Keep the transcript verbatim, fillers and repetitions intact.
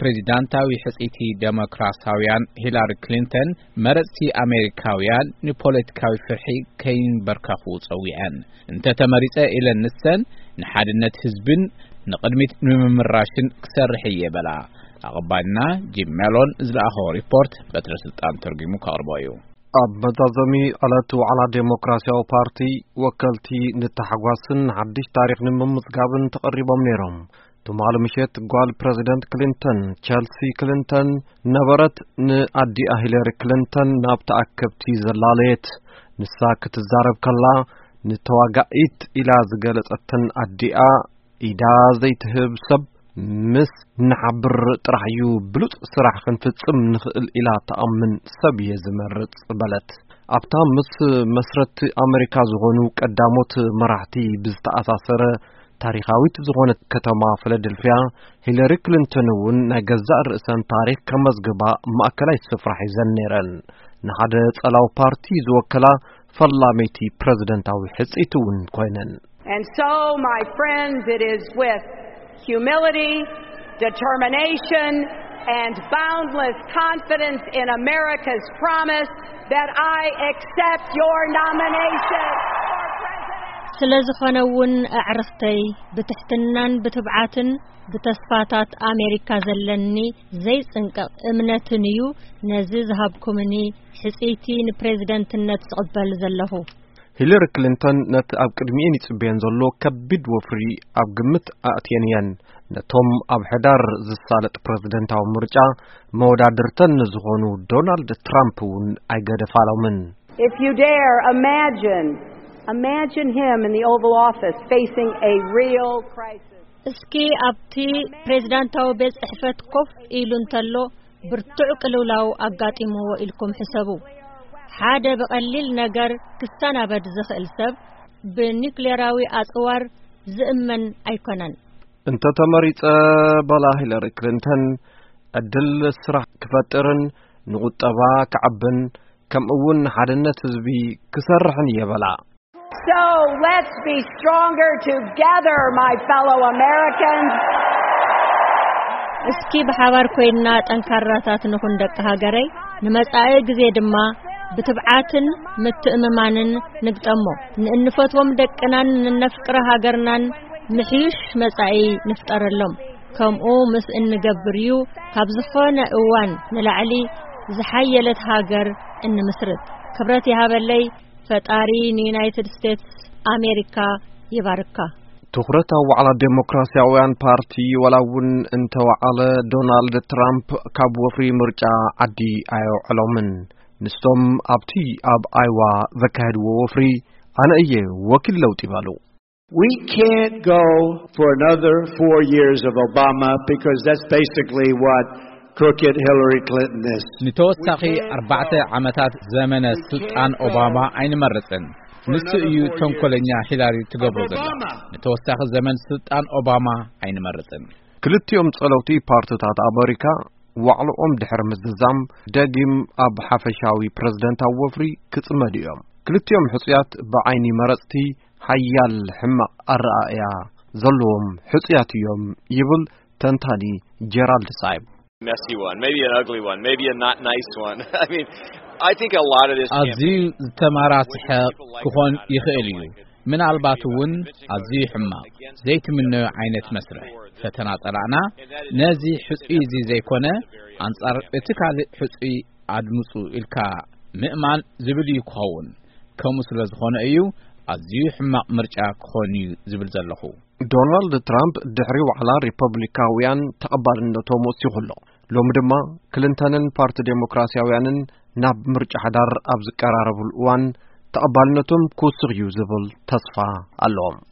ፕሬዚዳንታዊ ሕጽይቲ ዴሞክራሲያውያን ሂላሪ ክሊንተን መረጽቲ አሜሪካውያን ንፖለቲካዊ ፍርሒ ከይንበርከኹ ጸዊዐን እንተ ተመሪጸ ኢለን ንሰን ንሓድነት ህዝብን ንቅድሚት ንምምራሽን ክሰርሕ የበላ አቀባይና ጂም ሜሎን ዝለኣኾ ሪፖርት በትረ ስልጣን ተርጉሙ ካርባዩ አበዛዘሚ አለቱ ዓላ ዴሞክራሲያዊ ፓርቲ ወከልቲ ንተሐጓስን ሓድሽ ታሪኽ ንምምዝጋብን ተቀሪቦም ነይሮም ቱማል ምሸት ጓል ፕሬዚደንት ክሊንተን ቸልሲ ክሊንተን ነበረት ንአዲኣ ሂላሪ ክሊንተን ናብ ተአከብቲ ዘላለየት ንሳ ክትዛረብ ከላ ንተዋጋኢት ኢላ ዝገለጸተን አዲኣ ኢዳ ዘይትህብ ሰብ ምስ ንሓብር ጥራሕዩ ብሉጽ ስራሕ ክንፍጽም ንኽእል ኢላ ተኣምን ሰብ የዝመርጽ በለት ኣብታ ምስ መስረት አሜሪካ ዝኾኑ ቀዳሞት መራሕቲ ብዝተኣሳሰረ ታሪኻዊት ዝኾነት ከተማ ፊላደልፊያ ሂላሪ ክሊንተን እውን ናይ ገዛእ ርእሰን ታሪኽ ከመዝግባ ማእከላይ ስፍራ ሒዘን ነይረን ንሓደ ጸላው ፓርቲ ዝወከላ ፈላሜቲ ፕሬዚደንታዊ ሕጽኢት እውን ኮይነን And so my friends, it is with humility, determination, and boundless confidence in America's promise that I accept your nomination for president. ስለዝኾነውን አዕርኽተይ ብትሕትናን ብትብዓትን ብተስፋታት አሜሪካ ዘለኒ ዘይጽንቀቕ እምነትን እዩ ነዚ ዝሃብኩምኒ ሕጽኢቲ ንፕሬዚደንትነት ዝቕበል ዘለኹ ሂላሪ ክሊንተን ነት ኣብ ቅድሚኤን ይጽበየን ዘሎ ከቢድ ወፍሪ ኣብ ግምት ኣእትየንየን ነቶም ኣብ ሕዳር ዝሳለጥ ፕሬዚደንታዊ ምርጫ መወዳድርተን ዝኾኑ ዶናልድ ትራምፕ እውን ኣይገደፋሎምን If you dare imagine imagine him in the Oval Office facing a real crisis እስኪ ኣብቲ ፕሬዚዳንታዊ ቤት ጽሕፈት ኮፍ ኢሉ እንተሎ ብርቱዕ ቅልውላው ኣጋጢምዎ ኢልኩም ሕሰቡ ሓደ በቀሊል ነገር ክስተናበድ ዝኽእል ሰብ በኒክሌራዊ አጽዋር ዝእመን ኣይኮነን እንተ ተመሪጸ በላ ሂላሪ ክሊንተን ዕድል ስራሕ ክፈጥርን ንቁጠባ ክዓብን ከምኡውን ሓድነት ህዝቢ ክሰርሕን የበላ So let's be stronger together my fellow Americans እስኪ በሓባር ኮይና ጠንካራታት ንኹን ደቂ ሃገረይ ንመጻኢ ግዜ ድማ ብትብዓትን ምትእምማንን ንግጠሞ ንእንፈትዎም ደቅናን ንነፍቅረ ሃገርናን ምሕይሽ መጻኢ ንፍጠረሎም ከምኡ ምስ እንገብርዩ ካብ ዝኾነ እዋን ንላዕሊ ዝሓየለት ሃገር እንምስርት ክብረት ይሃበለይ ፈጣሪ ዩናይትድ ስቴትስ አሜሪካ ይባርካ ትኩረት ዋዕላ ዴሞክራሲያውያን ፓርቲ ወላውን እንተዋዓለ ዶናልድ ትራምፕ ካብ ወፍሪ ምርጫ ዓዲ ኣይውዕሎምን ንስቶም ኣብቲ ኣብ አይዋ ዘካሄድዎ ወፍሪ ኣነ እየ ወኪል ለውጥ ይባሉ We can't go for another four years of Obama because that's basically what crooked Hillary Clinton is. ንተወሳኺ ኣርባዕተ ዓመታት ዘመነ ስልጣን ኦባማ ኣይንመርጽን ንሱ እዩ ተንኮለኛ ሂላሪ ትገብሮ ዘላ ንተወሳኺ ዘመን ስልጣን ኦባማ ኣይንመርጽን ክልቲኦም ጸለውቲ ፓርቲታት አሜሪካ ዋዕሎም ድሕር ምዝዛም ደጊም ኣብ ሓፈሻዊ ፕሬዝደንታዊ ወፍሪ ክጽመድዮም ክልቲኦም ሕጽያት በዓይኒ መረጽቲ ሓያል ሕማቕ ኣረኣእያ ዘለዎም ሕጽያት እዮም ይብል ተንታኒ ጀራልድ ሳይብ messy one maybe an ugly one maybe a not nice one I mean I think a lot of this ኣዝዩ ዝተማራስሐ ክኾን ይኽእል እዩ ምናልባት እውን ኣዝዩ ሕማቕ ዘይትምነዮ ዓይነት መስርሕ ፈተና ጠላዕና ነዚ ሕጽኢ እዚ ዘይኮነ አንጻር እቲ ካልእ ሕጽኢ ኣድምጹ ኢልካ ምእማን ዝብል ይኸውን ከምኡ ስለ ዝኾነ እዩ ኣዝዩ ሕማቕ ምርጫ ክኾን እዩ ዝብል ዘለኹ ዶናልድ ትራምፕ ድሕሪ ዋዕላ ሪፐብሊካውያን ተቐባልነቶም ወሲኹሎ ሎም ድማ ክሊንተንን ፓርቲ ዴሞክራሲያውያንን ናብ ምርጫ ሓዳር ኣብ ዝቀራረቡሉ እዋን ተቐባልነቶም ክውስኽ እዩ ዝብል ተስፋ ኣለዎም